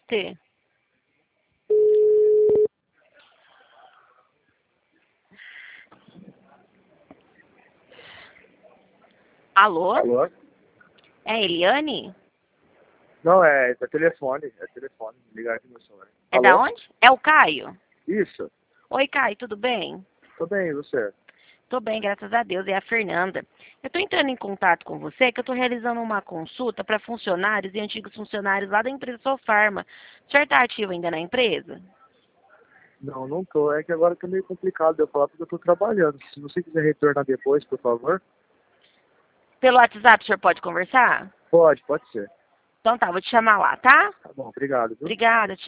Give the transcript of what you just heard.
ter. Alô? Alô? É a Eliane? Não, é telefone. É telefone. Ligar aqui no meu celular. É Alô? da onde? É o Caio? Isso. Oi, Caio, tudo bem? Tô bem, e você? Tô bem, graças a Deus. É a Fernanda. Eu tô entrando em contato com você que eu tô realizando uma consulta para funcionários e antigos funcionários lá da empresa Sofarma. O senhor tá ativo ainda na empresa? Não, não tô. É que agora tá meio complicado de eu falar porque eu tô trabalhando. Se você quiser retornar depois, por favor. Pelo WhatsApp o senhor pode conversar? Pode ser. Então tá, vou te chamar lá, tá? Tá bom, obrigado, viu? Obrigada, tchau.